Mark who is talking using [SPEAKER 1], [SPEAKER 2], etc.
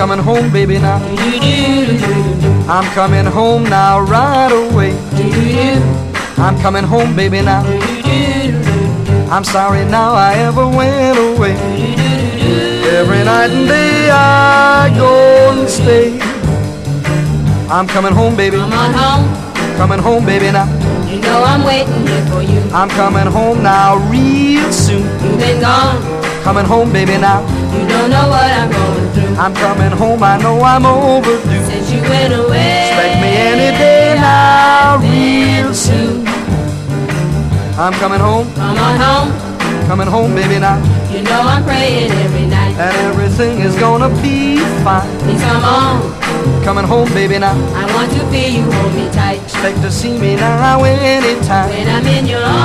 [SPEAKER 1] coming home, baby, now. I'm coming home now right away. I'm coming home, baby, now. I'm sorry now I ever went away. Every night and day I go and stay. I'm coming home, baby.
[SPEAKER 2] Come on home.
[SPEAKER 1] Coming home, baby, now.
[SPEAKER 2] You know I'm waiting here for you.
[SPEAKER 1] I'm coming home now real soon.
[SPEAKER 2] You've been gone.
[SPEAKER 1] Coming home, baby, now.
[SPEAKER 2] You don't know what I'm going through.
[SPEAKER 1] I'm coming home, I know I'm overdue.
[SPEAKER 2] Since you went away.
[SPEAKER 1] Expect me any day now real soon. I'm coming home.
[SPEAKER 2] Come on home.
[SPEAKER 1] Coming home, baby, now.
[SPEAKER 2] You know I'm praying every night.
[SPEAKER 1] And everything is gonna be fine.
[SPEAKER 2] Please come on.
[SPEAKER 1] Coming home, baby, now.
[SPEAKER 2] I want to feel you hold me tight.
[SPEAKER 1] Expect to see me now anytime.
[SPEAKER 2] When I'm in your arms.